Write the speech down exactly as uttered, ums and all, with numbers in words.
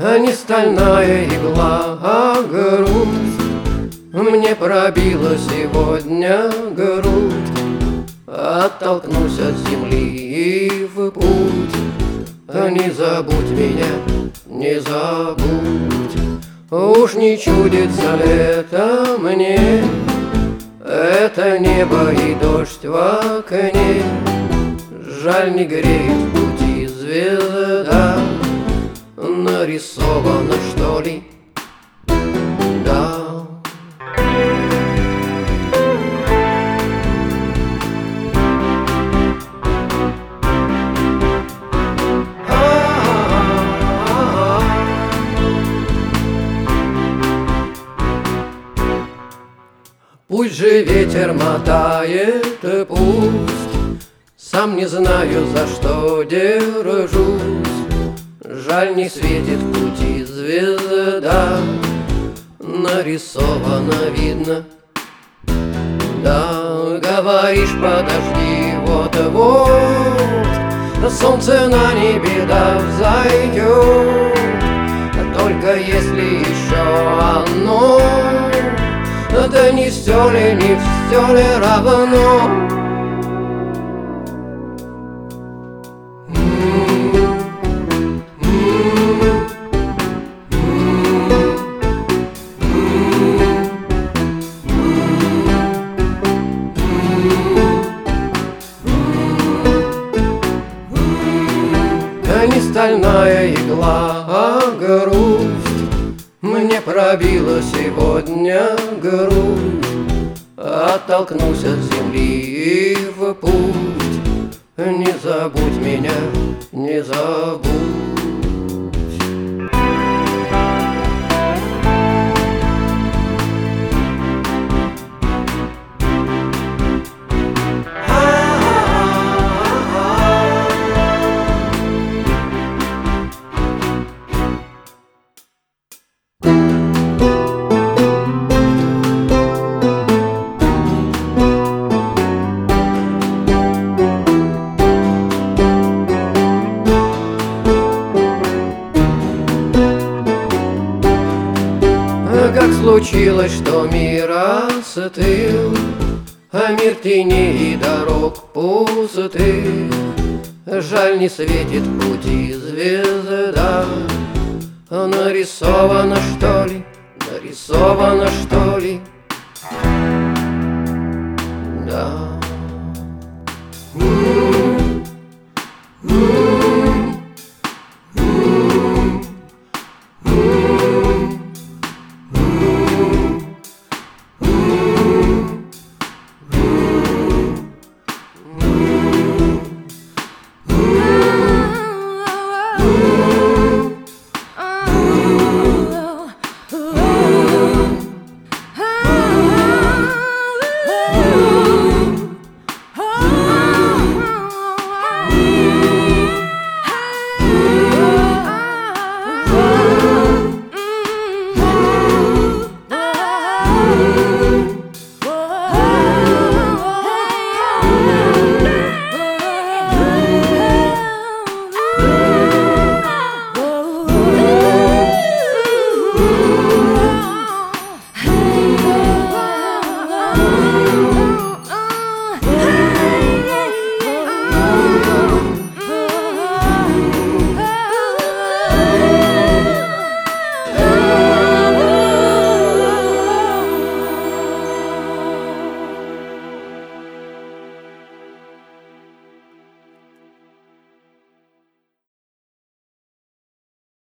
а не стальная игла, а грусть. Мне пробила сегодня грудь, оттолкнусь от земли и в путь. Не забудь меня, не забудь. Уж не чудится это мне, это небо и дождь в окне. Жаль, не греет в пути звезда, нарисована, что ли? Да. Пусть же ветер мотает, пусть, сам не знаю, за что держусь. Жаль, не светит в пути звезда, нарисовано, видно. Да, говоришь, подожди, вот-вот солнце на небе да взойдет. Только если еще оно, да не все ли, не все ли равно? Не стальная игла, а грусть. Мне пробила сегодня грудь, оттолкнулся от земли и в путь. Не забудь меня, не забудь. Как случилось, что мир остыл, а мир теней и дорог пустых. Жаль, не светит в пути звезда, нарисовано, что ли, нарисовано, что ли.